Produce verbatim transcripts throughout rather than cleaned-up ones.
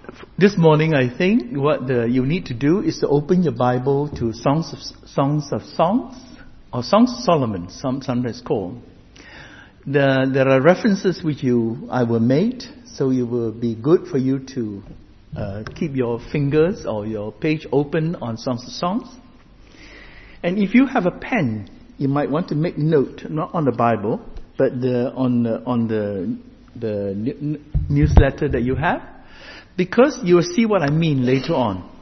this morning, I think what the, you need to do is to open your Bible to Songs of, Songs of Songs, or Songs of Solomon, some, sometimes called. The, there are references which you I will made, so it will be good for you to uh, keep your fingers or your page open on Songs of Songs. And if you have a pen, you might want to make note, not on the Bible, but the, on the, on the the n- newsletter that you have, because you will see what I mean later on.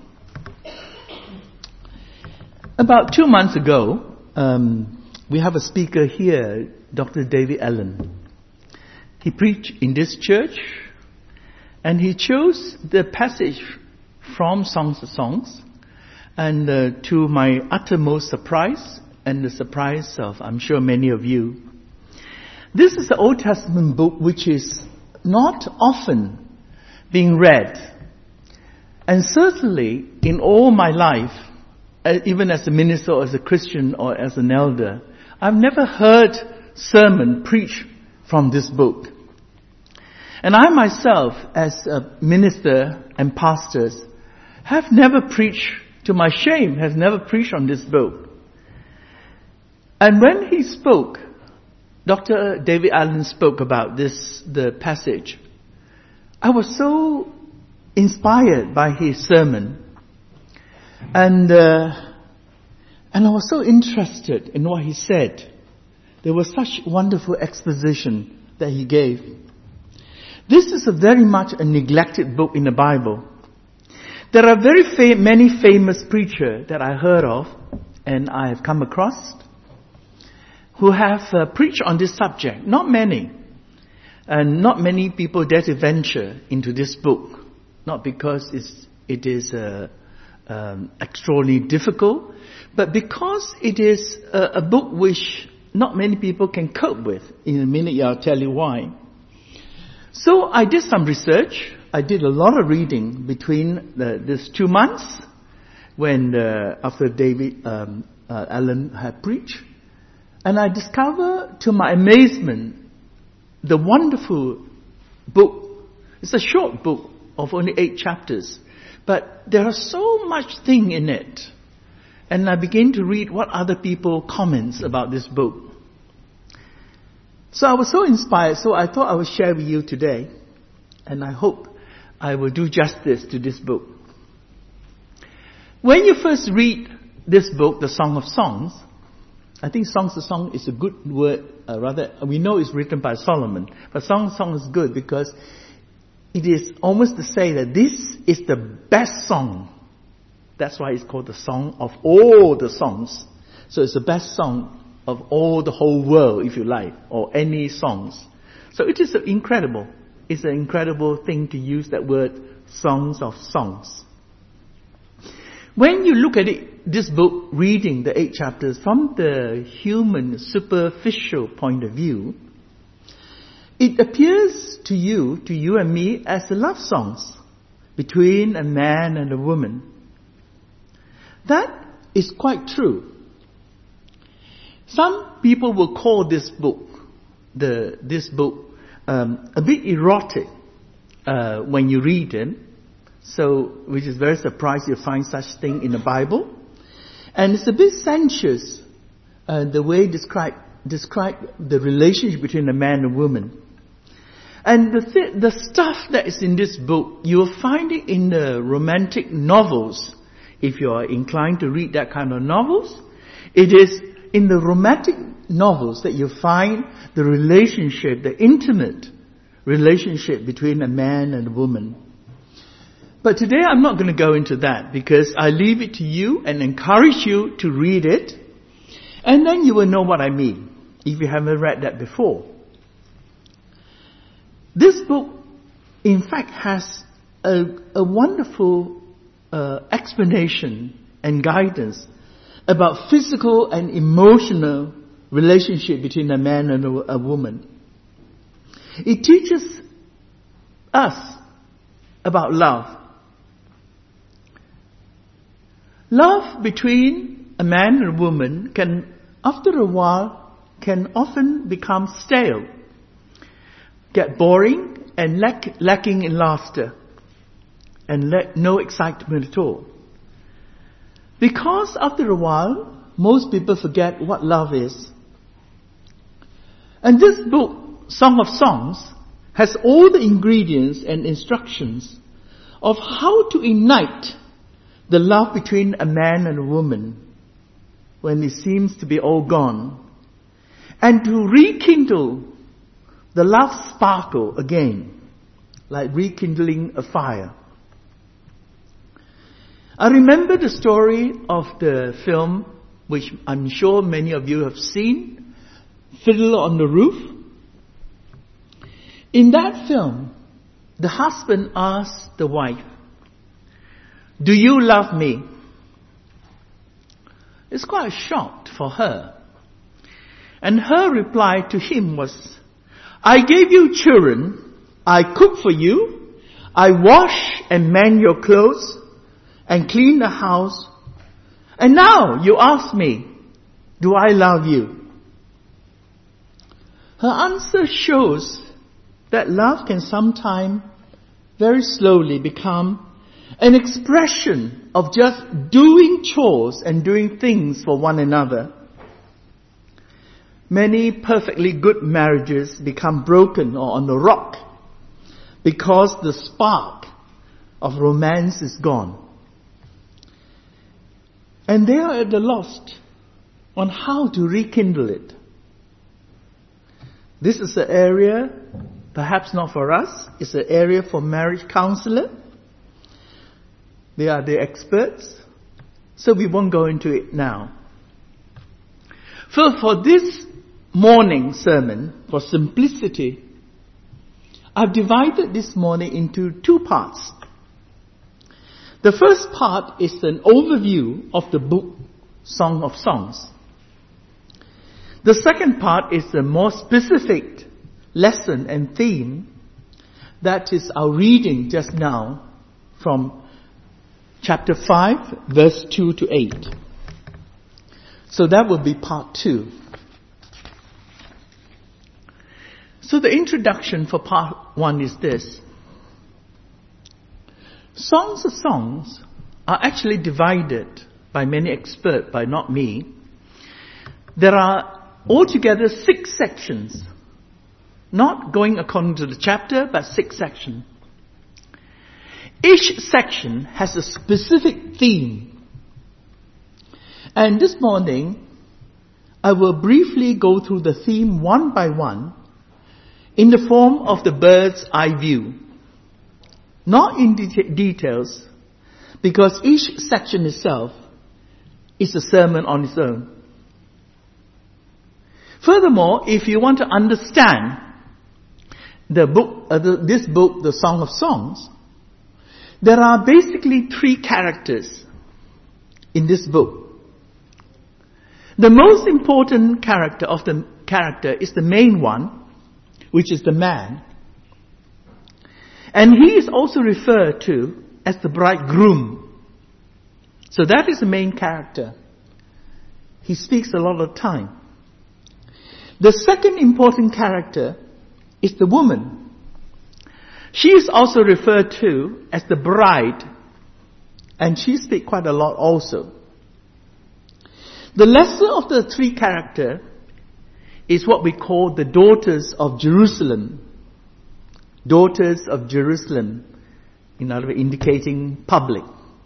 About two months ago, um, we have a speaker here, Doctor David Allen. He preached in this church, and he chose the passage from Songs of Songs, and uh, to my uttermost surprise, and the surprise of, I'm sure, many of you, this is the Old Testament book which is not often being read. And certainly in all my life, even as a minister or as a Christian or as an elder, I've never heard sermon preached from this book. And I myself, as a minister and pastors, have never preached, to my shame, have never preached on this book. And when he spoke, Doctor David Allen spoke about this, the passage. I was so inspired by his sermon. And, uh, and I was so interested in what he said. There was such wonderful exposition that he gave. This is a very much a neglected book in the Bible. There are very fa- many famous preachers that I heard of and I have come across who have uh, preached on this subject. Not many. And not many people dare to venture into this book. Not because it's, it is uh, um, extraordinarily difficult, but because it is a, a book which not many people can cope with. In a minute I'll tell you why. So I did some research. I did a lot of reading between the, this two months when uh, after David um, uh, Allen had preached. And I discovered, to my amazement, the wonderful book. It's a short book of only eight chapters, but there are so much thing in it. And I began to read what other people comments about this book. So I was so inspired, so I thought I would share with you today. And I hope I will do justice to this book. When you first read this book, the Song of Songs, I think Songs of Songs is a good word, uh, rather, we know it's written by Solomon, but Song of Songs is good because it is almost to say that this is the best song. That's why it's called the Song of all the songs. So it's the best song of all the whole world, if you like, or any songs. So it is incredible. It's an incredible thing to use that word, Songs of Songs. When you look at it, this book, reading the eight chapters from the human superficial point of view, it appears to you, to you and me, as the love songs between a man and a woman. That is quite true. Some people will call this book, the this book, um, a bit erotic uh, when you read it. So, which is very surprised you find such thing in the Bible. And it's a bit sensuous, uh, the way describe describe the relationship between a man and woman. And the th- the stuff that is in this book, you will find it in the romantic novels. If you are inclined to read that kind of novels, it is in the romantic novels that you find the relationship, the intimate relationship between a man and a woman. But today I'm not going to go into that because I leave it to you and encourage you to read it. And then you will know what I mean if you haven't read that before. This book, in fact, has a, a wonderful uh, explanation and guidance about physical and emotional relationship between a man and a, a woman. It teaches us about love. Love between a man and a woman can, after a while, can often become stale, get boring, and lack, lacking in laughter. and le- no excitement at all. Because after a while, most people forget what love is. And this book, Song of Songs, has all the ingredients and instructions of how to ignite the love between a man and a woman when it seems to be all gone, and to rekindle the love sparkle again, like rekindling a fire. I remember the story of the film, which I'm sure many of you have seen, Fiddler on the Roof. In that film, the husband asks the wife, "Do you love me?" It's quite a shock for her. And her reply to him was, "I gave you children, I cook for you, I wash and mend your clothes, and clean the house, and now you ask me, do I love you?" Her answer shows that love can sometimes very slowly become an expression of just doing chores and doing things for one another. Many perfectly good marriages become broken or on the rock because the spark of romance is gone. And they are at a loss on how to rekindle it. This is an area, perhaps not for us, it's an area for marriage counselor. They are the experts, so we won't go into it now. So for this morning sermon, for simplicity, I've divided this morning into two parts. The first part is an overview of the book Song of Songs. The second part is a more specific lesson and theme, that is our reading just now from chapter five, verse two to eight. So that will be part two. So the introduction for part one is this. Songs of Songs are actually divided by many experts, by not me. There are altogether six sections, not going according to the chapter, but six sections. Each section has a specific theme. And this morning, I will briefly go through the theme one by one in the form of the bird's eye view. Not in de- details, because each section itself is a sermon on its own. Furthermore, if you want to understand the book, uh, the, this book, the Song of Songs, there are basically three characters in this book. The most important character of the character is the main one, which is the man. And he is also referred to as the bridegroom. So that is the main character. He speaks a lot of time. The second important character is the woman. She is also referred to as the bride, and she speaks quite a lot also. The lesser of the three characters is what we call the daughters of Jerusalem. Daughters of Jerusalem, in other words, indicating public.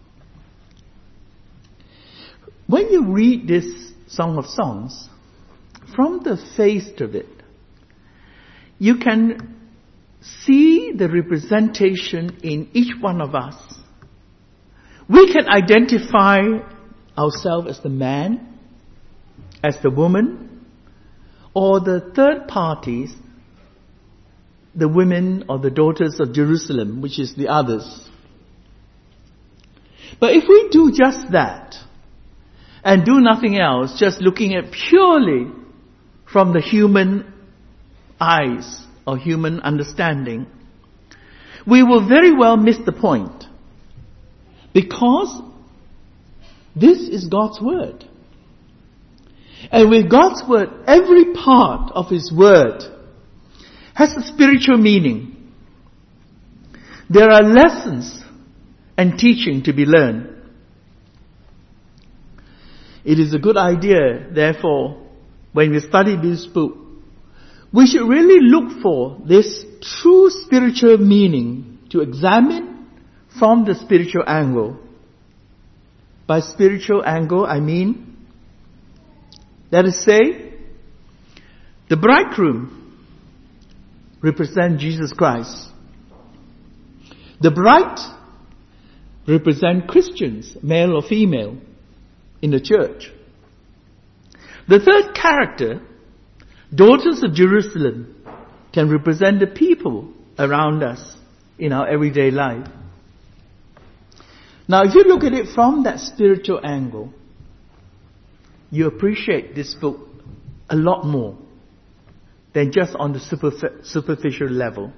When you read this Song of Songs, from the face of it, you can see the representation in each one of us. We can identify ourselves as the man, as the woman, or the third parties, the women or the daughters of Jerusalem, which is the others. But if we do just that, and do nothing else, just looking at purely from the human eyes or human understanding, we will very well miss the point. Because this is God's Word. And with God's Word, every part of His Word has a spiritual meaning. There are lessons and teaching to be learned. It is a good idea, therefore, when we study this book, we should really look for this true spiritual meaning to examine from the spiritual angle. By spiritual angle, I mean, let us say, the bridegroom represents Jesus Christ. The bride represents Christians, male or female, in the church. The third character, daughters of Jerusalem, can represent the people around us in our everyday life. Now, if you look at it from that spiritual angle, you appreciate this book a lot more than just on the superf- superficial level.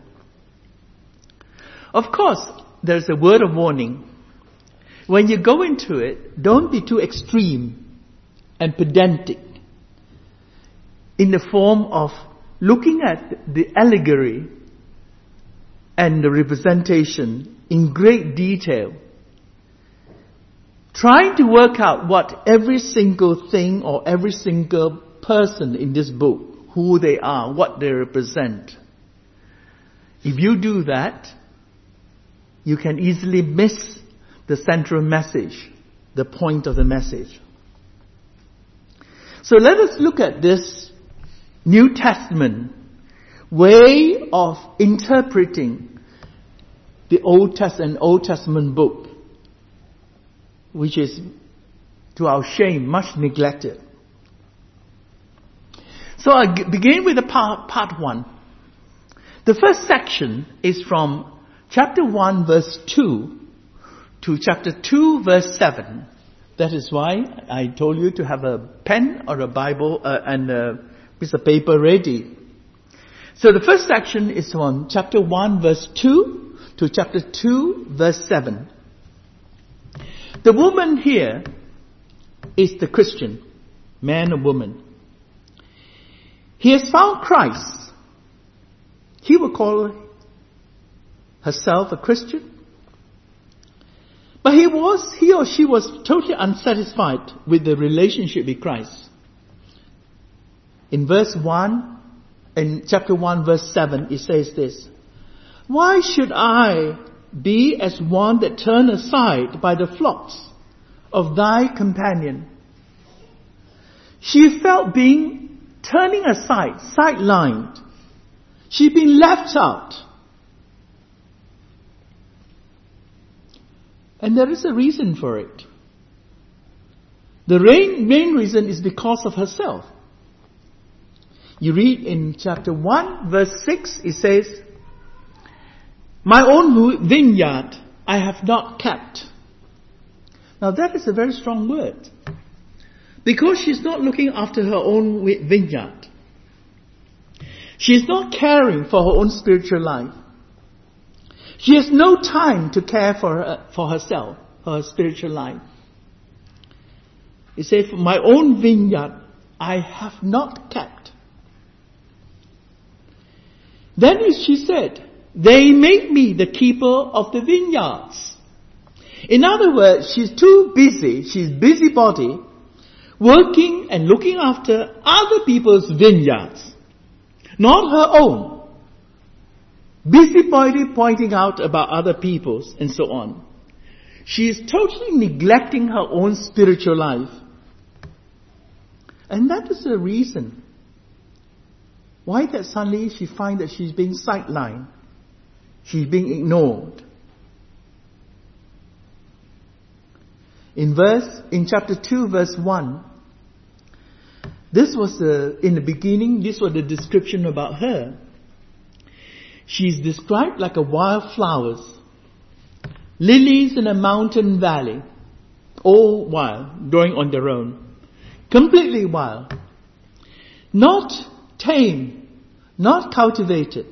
Of course, there's a word of warning. When you go into it, don't be too extreme and pedantic in the form of looking at the allegory and the representation in great detail, trying to work out what every single thing or every single person in this book, who they are, what they represent. If you do that, you can easily miss the central message, the point of the message. So let us look at this New Testament way of interpreting the Old Testament, Old Testament book, which is, to our shame, much neglected. So I begin with the part, part one. The first section is from chapter one, verse two, to chapter two, verse seven. That is why I told you to have a pen or a Bible uh, and a piece of paper ready. So the first section is from chapter one, verse two, to chapter two, verse seven. The woman here is the Christian, man or woman. He has found Christ. He will call herself a Christian. But he was, he or she was totally unsatisfied with the relationship with Christ. In verse one, in chapter one, verse seven, it says this: "Why should I be as one that turn aside by the flocks of thy companion?" She felt being turning aside, sidelined. She'd been left out. And there is a reason for it. The main, main reason is because of herself. You read in chapter one, verse six, it says, "My own vineyard I have not kept." Now that is a very strong word. Because she's not looking after her own vineyard. She's not caring for her own spiritual life. She has no time to care for her, for herself, her spiritual life. It says, "My own vineyard I have not kept." Then she said, "They make me the keeper of the vineyards." In other words, she's too busy, she's busybody, working and looking after other people's vineyards, not her own. Busybody pointing out about other people's and so on. She is totally neglecting her own spiritual life. And that is the reason why that suddenly she finds that she's being sidelined. She's being ignored. In verse, in chapter two, verse one, this was the, in the beginning, this was the description about her. She's described like a wild flowers, lilies in a mountain valley, all wild, growing on their own, completely wild, not tame, not cultivated.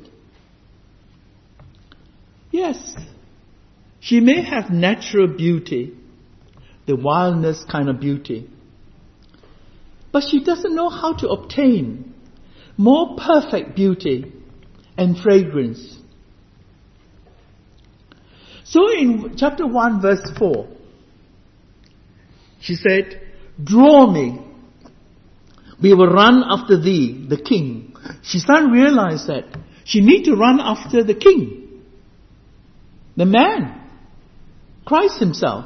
Yes, she may have natural beauty, the wildness kind of beauty, but she doesn't know how to obtain more perfect beauty and fragrance. So in chapter one verse four, she said, "Draw me. We will run after thee, the king." She started to realize that she need to run after the king, the man, Christ himself.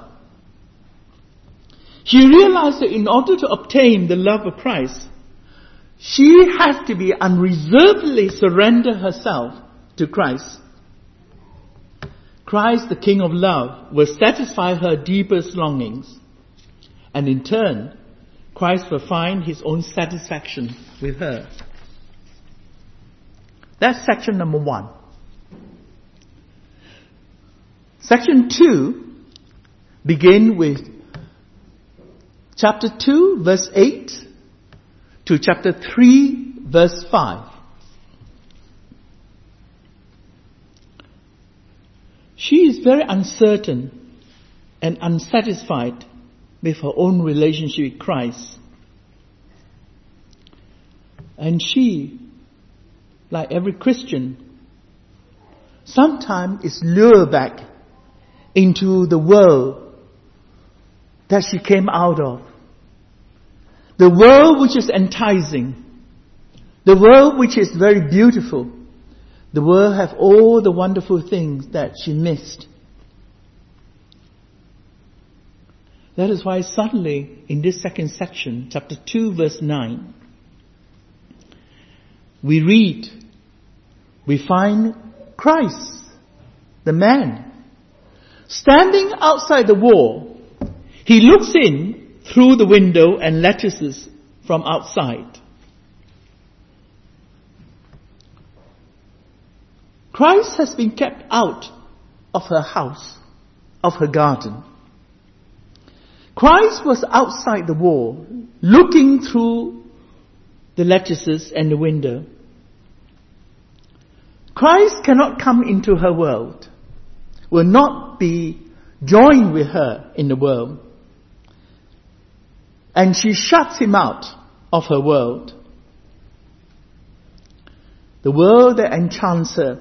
She realized that in order to obtain the love of Christ, she has to be unreservedly surrender herself to Christ. Christ, the King of love, will satisfy her deepest longings. And in turn, Christ will find his own satisfaction with her. That's section number one. Section two begin with chapter two, verse eight to chapter three, verse five. She is very uncertain and unsatisfied with her own relationship with Christ. And she, like every Christian, sometimes is lured back into the world that she came out of. The world which is enticing. The world which is very beautiful. The world have all the wonderful things that she missed. That is why suddenly in this second section, chapter two, verse nine, we read, we find Christ, the man, standing outside the wall. He looks in through the window and lattices from outside. Christ has been kept out of her house, of her garden. Christ was outside the wall, looking through the lattices and the window. Christ cannot come into her world, will not be joined with her in the world. And she shuts him out of her world. The world that enchants her.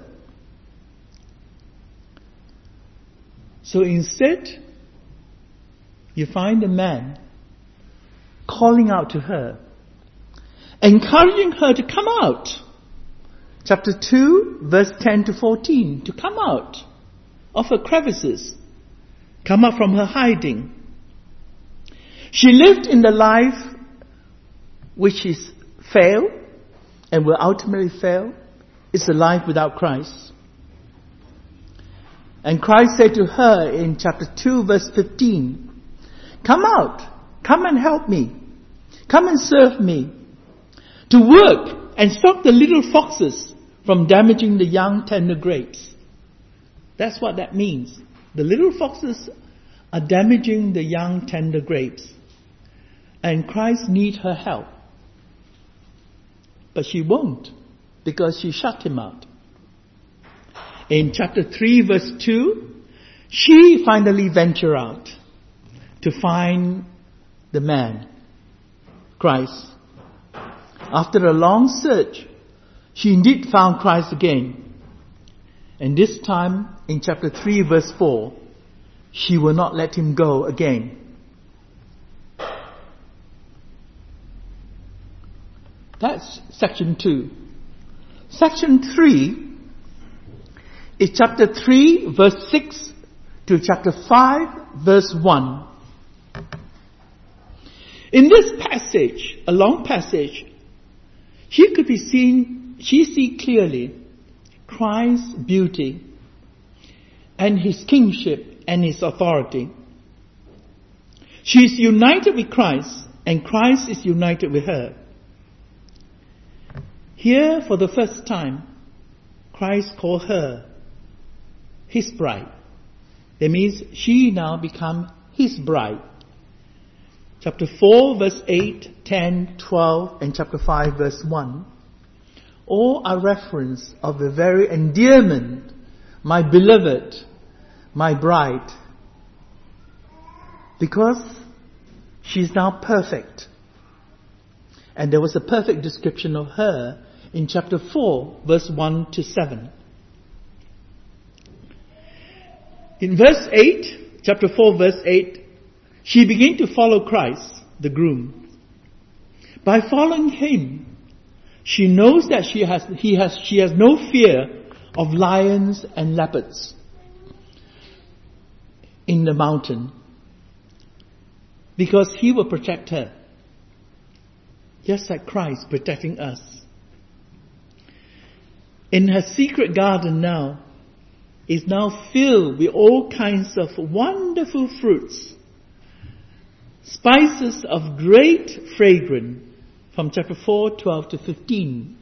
So instead, you find a man calling out to her, encouraging her to come out. Chapter two, verse ten to fourteen, to come out of her crevices, come out from her hiding. She lived in the life which is fail and will ultimately fail. It's a life without Christ. And Christ said to her in chapter two, verse fifteen, "Come out, come and help me, come and serve me, to work and stop the little foxes from damaging the young tender grapes." That's what that means. The little foxes are damaging the young tender grapes. And Christ needs her help. But she won't, because she shut him out. In chapter three, verse two, she finally ventured out to find the man, Christ. After a long search, she indeed found Christ again. And this time, in chapter three, verse four, she will not let him go again. That's section two. Section three is chapter three, verse six to chapter five, verse one. In this passage, a long passage, she could be seen, she see clearly Christ's beauty and his kingship and his authority. She is united with Christ and Christ is united with her. Here, for the first time, Christ called her his bride. That means she now become his bride. Chapter four, verse eight, ten, twelve, and chapter five, verse one. All are reference of the very endearment, my beloved, my bride. Because she is now perfect. And there was a perfect description of her in chapter four, verse one to seven. In verse eight, chapter four, verse eight, she began to follow Christ, the groom. By following him, she knows that she has, he has, she has no fear of lions and leopards in the mountain, because he will protect her, just like Christ protecting us. In her secret garden now is now filled with all kinds of wonderful fruits, spices of great fragrance, from chapter four, twelve to fifteen.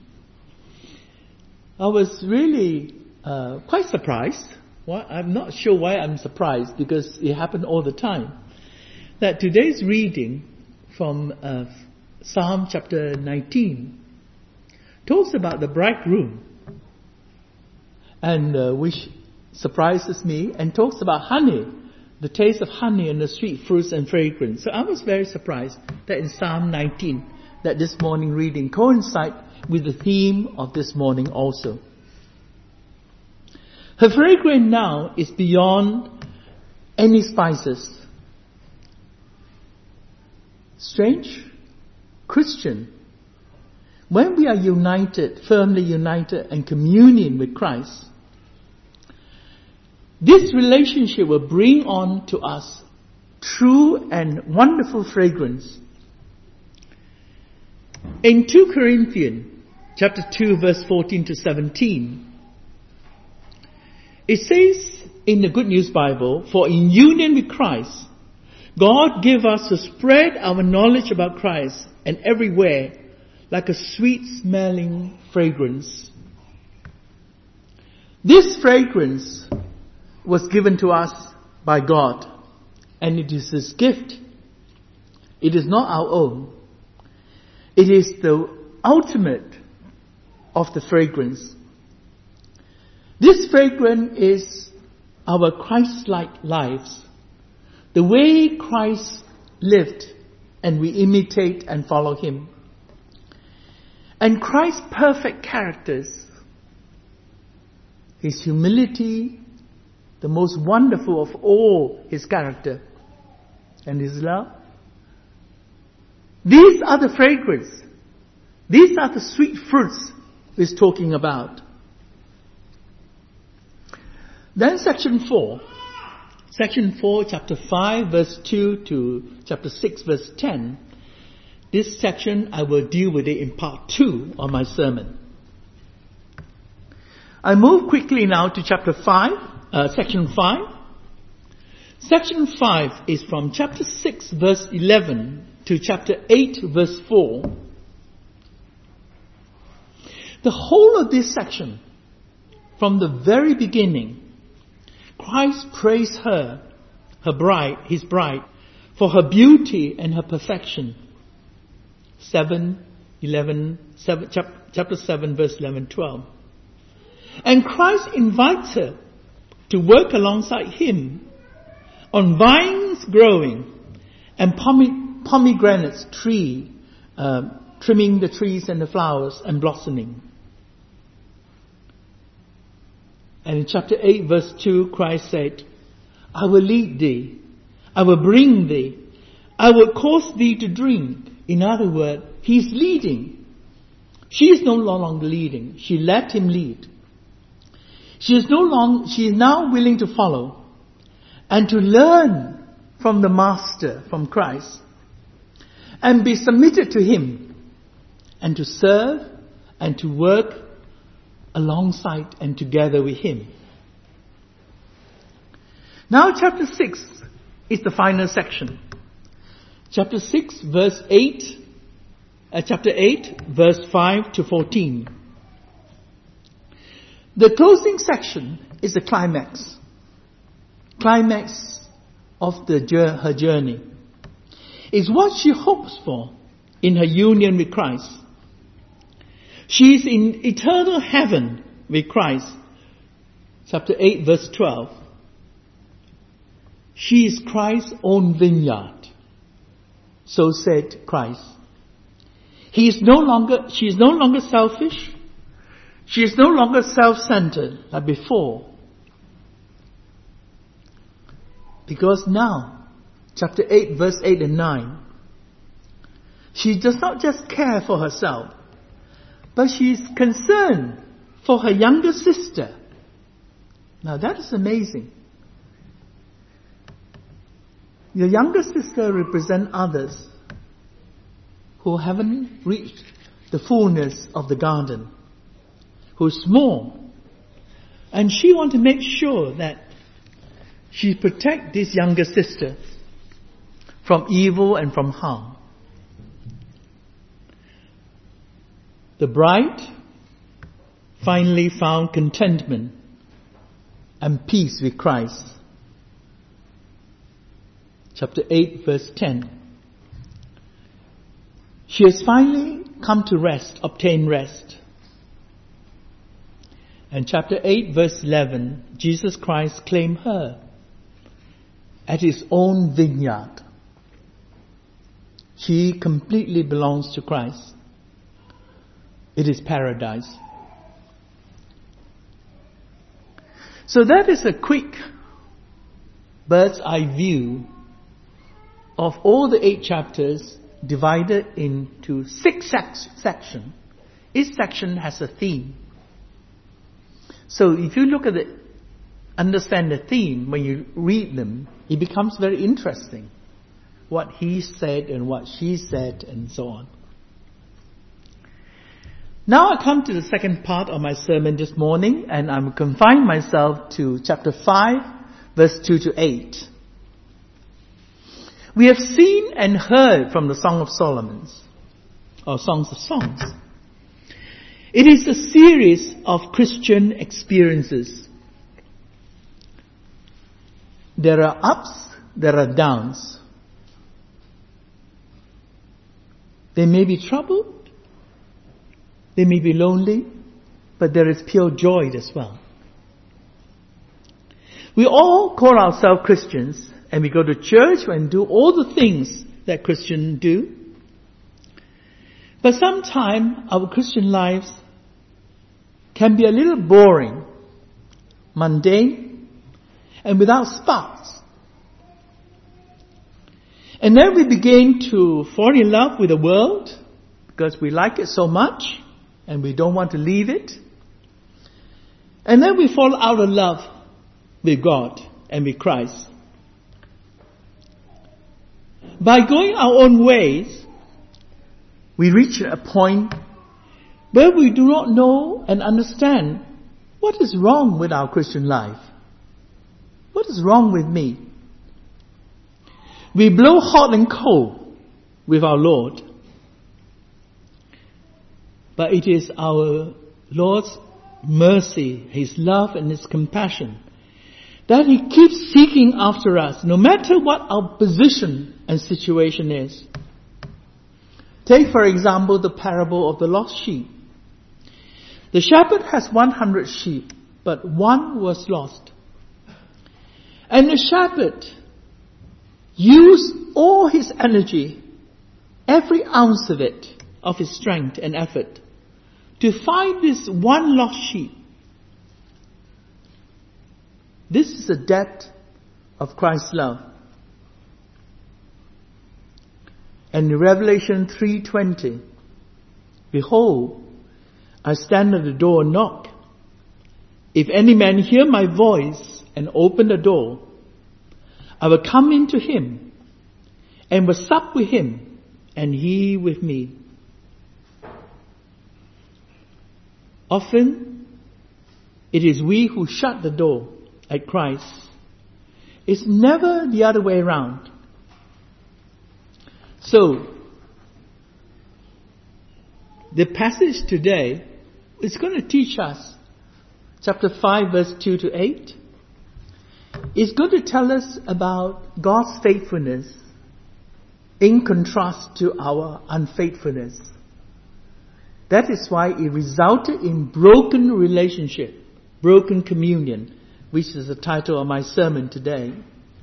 I was really uh, quite surprised. Well, I'm not sure why I'm surprised, because it happened all the time. That today's reading from uh, Psalm chapter nineteen talks about the bridegroom, and uh, which surprises me, and talks about honey, the taste of honey and the sweet fruits and fragrance. So I was very surprised that in Psalm nineteen, that this morning reading coincides with the theme of this morning also. Her fragrance now is beyond any spices. Strange? Christian, when we are united, firmly united and communion with Christ, this relationship will bring on to us true and wonderful fragrance. In Second Corinthians chapter two, verse fourteen to seventeen, it says in the Good News Bible, "For in union with Christ, God gave us to spread our knowledge about Christ and everywhere like a sweet-smelling fragrance." This fragrance was given to us by God, and it is His gift. It is not our own. It is the ultimate of the fragrance. This fragrance is our Christ-like lives, the way Christ lived, and we imitate and follow Him. And Christ's perfect characters, His humility, the most wonderful of all His character, and His love. These are the fragrance. These are the sweet fruits He's talking about. Then section four. Section four, chapter five, verse two to chapter six, verse ten. This section, I will deal with it in part two of my sermon. I move quickly now to chapter five, uh, section five. Section five is from chapter six, verse eleven to chapter eight, verse four. The whole of this section, from the very beginning, Christ praised her, her bride, His bride, for her beauty and her perfection. seven, eleven, seven, chapter seven, verse eleven, twelve. And Christ invites her to work alongside Him on vines growing and pomegranates tree, uh, trimming the trees and the flowers and blossoming. And in chapter eight, verse two, Christ said, "I will lead thee, I will bring thee, I will cause thee to drink." In other words, He's leading. She is no longer leading. She let Him lead. She is no long, she is now willing to follow and to learn from the Master, from Christ, and be submitted to Him, and to serve and to work alongside and together with Him. Now chapter six is the final section. Chapter six, verse eight, uh, chapter eight, verse five to fourteen. The closing section is the climax. Climax of the her journey. Is what she hopes for in her union with Christ. She is in eternal heaven with Christ. Chapter eight, verse twelve. She is Christ's own vineyard. So said Christ. He is no longer, she is no longer selfish. She is no longer self-centered like before. Because now, chapter eight, verse eight and nine, she does not just care for herself, but she is concerned for her younger sister. Now that is amazing. Your younger sister represents others who haven't reached the fullness of the garden, who is small. And she wants to make sure that she protects this younger sister from evil and from harm. The bride finally found contentment and peace with Christ. Chapter eight, verse ten. She has finally come to rest, obtain rest. And chapter eight, verse eleven, Jesus Christ claimed her at his own vineyard. She completely belongs to Christ. It is paradise. So that is a quick bird's eye view of all the eight chapters divided into six sec- sections. Each section has a theme. So if you look at the, understand the theme, when you read them, it becomes very interesting. What he said and what she said and so on. Now I come to the second part of my sermon this morning, and I'm confining myself to chapter five, verse two to eight. We have seen and heard from the Song of Solomon, or Songs of Songs. It is a series of Christian experiences. There are ups, there are downs. There may be trouble, they may be lonely, but there is pure joy as well. We all call ourselves Christians, and we go to church and do all the things that Christians do. But sometimes our Christian lives can be a little boring, mundane, and without sparks. And then we begin to fall in love with the world because we like it so much and we don't want to leave it. And then we fall out of love with God and with Christ. By going our own ways, we reach a point where we do not know and understand what is wrong with our Christian life. What is wrong with me? We blow hot and cold with our Lord. But it is our Lord's mercy, His love and His compassion that He keeps seeking after us, no matter what our position and situation is. Take, for example, the parable of the lost sheep. The shepherd has one hundred sheep, but one was lost. And the shepherd used all his energy, every ounce of it, of his strength and effort, to find this one lost sheep. This is the depth of Christ's love. And in Revelation three twenty, behold, I stand at the door and knock. If any man hear my voice and open the door, I will come into him and will sup with him and he with me. Often, it is we who shut the door at Christ. It's never the other way around. So, the passage today is going to teach us, chapter five, verse two to eight. It's going to tell us about God's faithfulness in contrast to our unfaithfulness. That is why it resulted in broken relationship, broken communion, which is the title of my sermon today.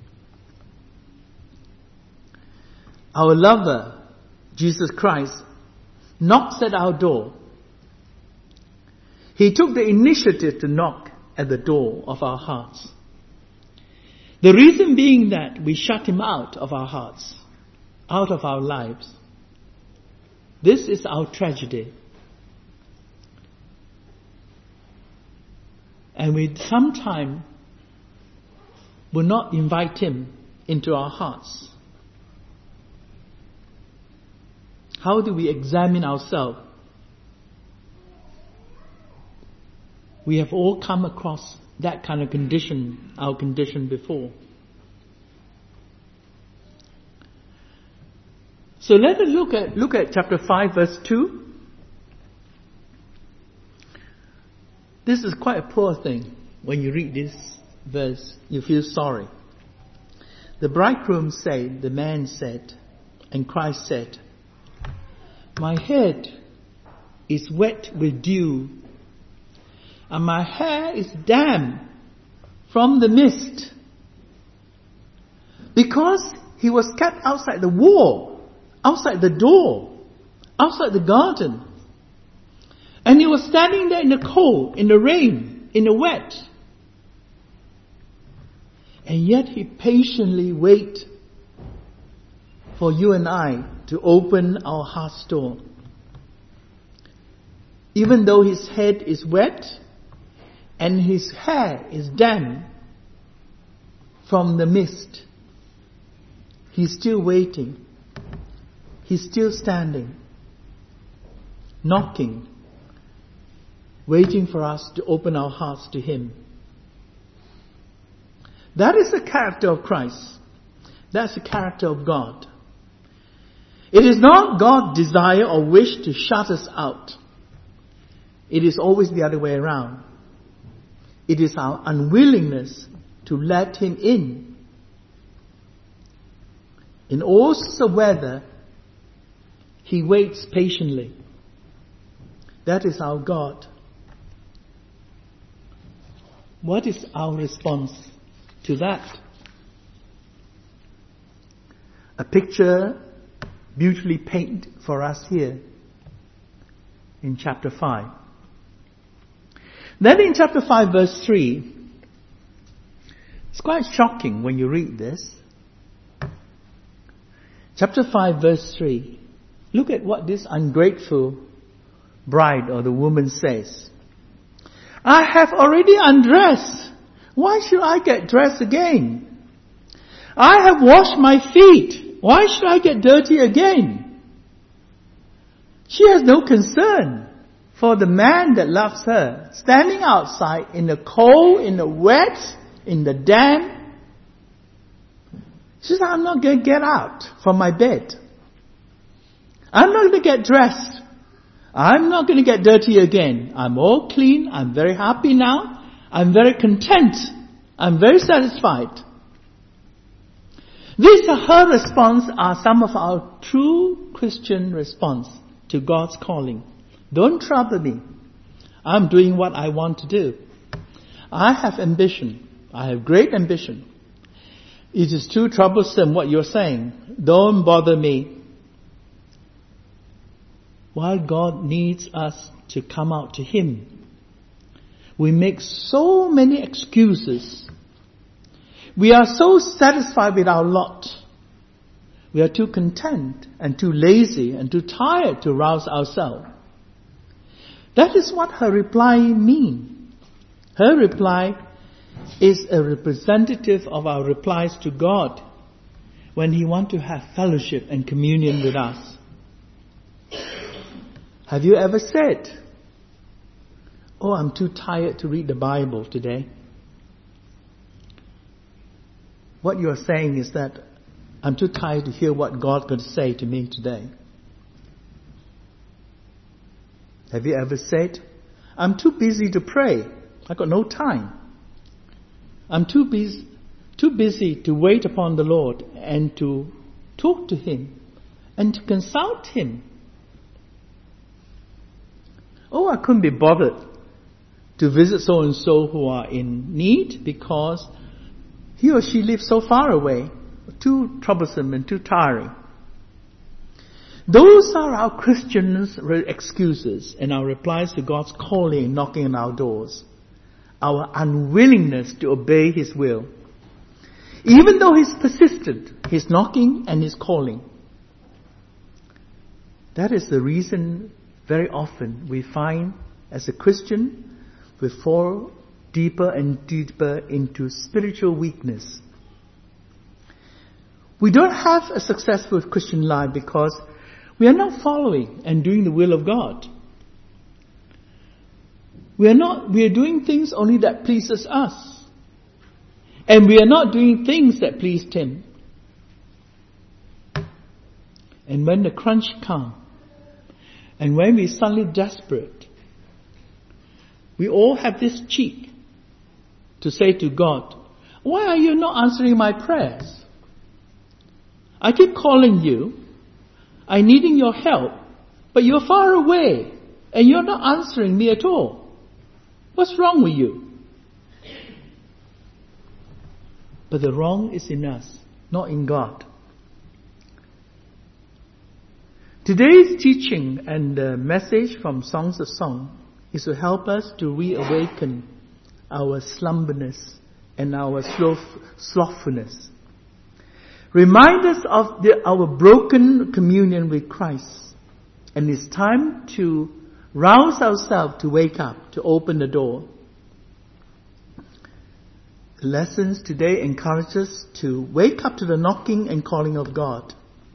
Our lover, Jesus Christ, knocks at our door. He took the initiative to knock at the door of our hearts. The reason being that we shut Him out of our hearts, out of our lives. This is our tragedy. And we sometimes will not invite Him into our hearts. How do we examine ourselves? We have all come across that kind of condition, our condition before. So let us look at look at chapter five, verse two. This is quite a poor thing. When you read this verse, you feel sorry. The bridegroom said, the man said, and Christ said, my head is wet with dew, and my hair is damp from the mist. Because he was kept outside the wall, outside the door, outside the garden. And he was standing there in the cold, in the rain, in the wet. And yet he patiently waits for you and I to open our heart's door. Even though his head is wet and his hair is damp from the mist, he's still waiting. He's still standing, knocking, waiting for us to open our hearts to Him. That is the character of Christ. That's the character of God. It is not God's desire or wish to shut us out. It is always the other way around. It is our unwillingness to let Him in. In all sorts of weather, He waits patiently. That is our God. What is our response to that? A picture beautifully painted for us here in chapter five. Then in chapter five verse three, it's quite shocking when you read this. Chapter five verse three. Look at what this ungrateful bride or the woman says. I have already undressed. Why should I get dressed again? I have washed my feet. Why should I get dirty again? She has no concern for the man that loves her, standing outside in the cold, in the wet, in the damp. She says, I'm not going to get out from my bed. I'm not going to get dressed. I'm not going to get dirty again. I'm all clean. I'm very happy now. I'm very content. I'm very satisfied. These are her response, are some of our true Christian response to God's calling. Don't trouble me. I'm doing what I want to do. I have ambition. I have great ambition. It is too troublesome what you're saying. Don't bother me. While God needs us to come out to Him, we make so many excuses. We are so satisfied with our lot. We are too content and too lazy and too tired to rouse ourselves. That is what her reply means. Her reply is a representative of our replies to God when He wants to have fellowship and communion with us. Have you ever said, oh, I'm too tired to read the Bible today? What you're saying is that I'm too tired to hear what God could say to me today. Have you ever said, I'm too busy to pray. I've got no time. I'm too busy, too busy to wait upon the Lord and to talk to Him and to consult Him. Oh, I couldn't be bothered to visit so-and-so who are in need because he or she lives so far away. Too troublesome and too tiring. Those are our Christians' excuses and our replies to God's calling, knocking on our doors. Our unwillingness to obey His will. Even though he's persistent, he's knocking and he's calling. That is the reason very often we find as a Christian we fall deeper and deeper into spiritual weakness. We don't have a successful Christian life because we are not following and doing the will of God. We are not, we are doing things only that pleases us. And we are not doing things that pleased Him. And when the crunch comes, and when we're suddenly desperate, we all have this cheek to say to God, why are you not answering my prayers? I keep calling you. I'm needing your help. But you're far away. And you're not answering me at all. What's wrong with you? But the wrong is in us, not in God. Today's teaching and uh, message from Songs of Song is to help us to reawaken our slumberness and our sloth, slothfulness. Remind us of the, our broken communion with Christ. And it's time to rouse ourselves to wake up, to open the door. The lessons today encourage us to wake up to the knocking and calling of God.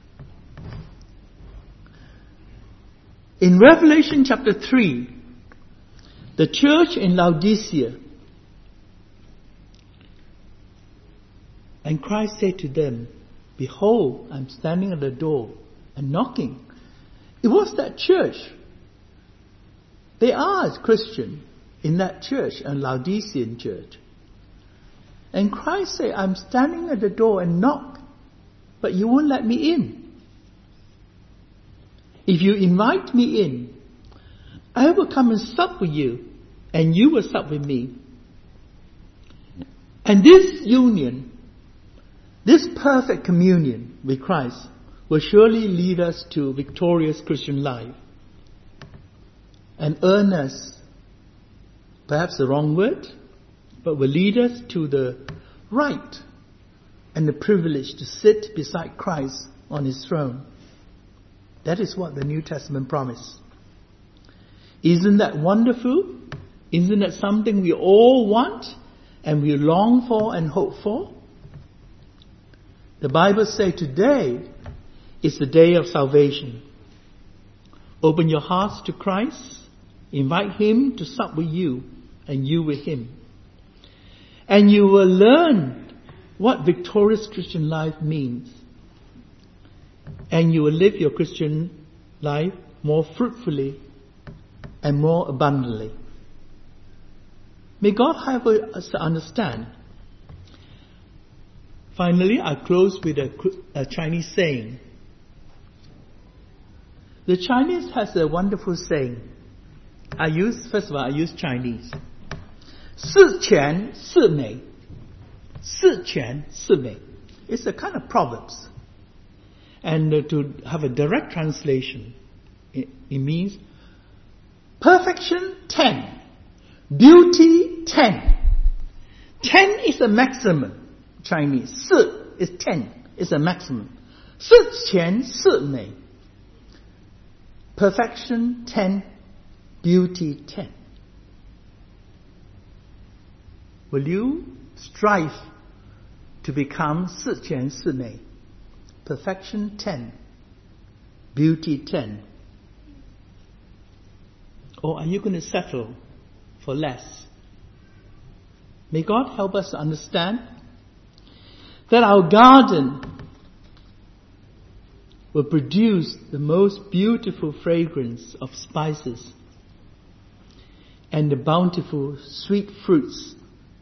In Revelation chapter three, the church in Laodicea, and Christ said to them, behold, I'm standing at the door and knocking. It was that church. They are Christian in that church, a Laodicean church. And Christ said, I'm standing at the door and knock, but you won't let me in. If you invite me in, I will come and sup with you, and you will sup with me. And this union, this perfect communion with Christ, will surely lead us to victorious Christian life. And earn us, perhaps the wrong word, but will lead us to the right and the privilege to sit beside Christ on His throne. That is what the New Testament promised. Isn't that wonderful? Isn't that something we all want and we long for and hope for? The Bible says today is the day of salvation. Open your hearts to Christ. Invite Him to sup with you and you with Him. And you will learn what victorious Christian life means. And you will live your Christian life more fruitfully and more abundantly. May God help us to understand. Finally, I close with a, a Chinese saying. The Chinese has a wonderful saying. I use, first of all, I use Chinese. 四全四美. 四全四美. It's a kind of proverbs. And uh, to have a direct translation, it, it means perfection ten, beauty ten. Ten is a maximum. Chinese. 四 is ten. It's a maximum. 四全四美. Perfection ten, beauty ten. Will you strive to become 四全四美? Perfection ten, beauty ten. Or are you going to settle for less? May God help us to understand that our garden will produce the most beautiful fragrance of spices and the bountiful sweet fruits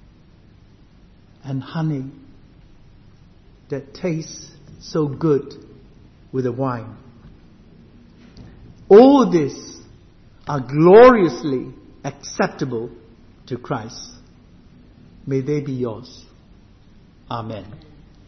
and honey that tastes so good with the wine. All this are gloriously acceptable to Christ. May they be yours. Amen.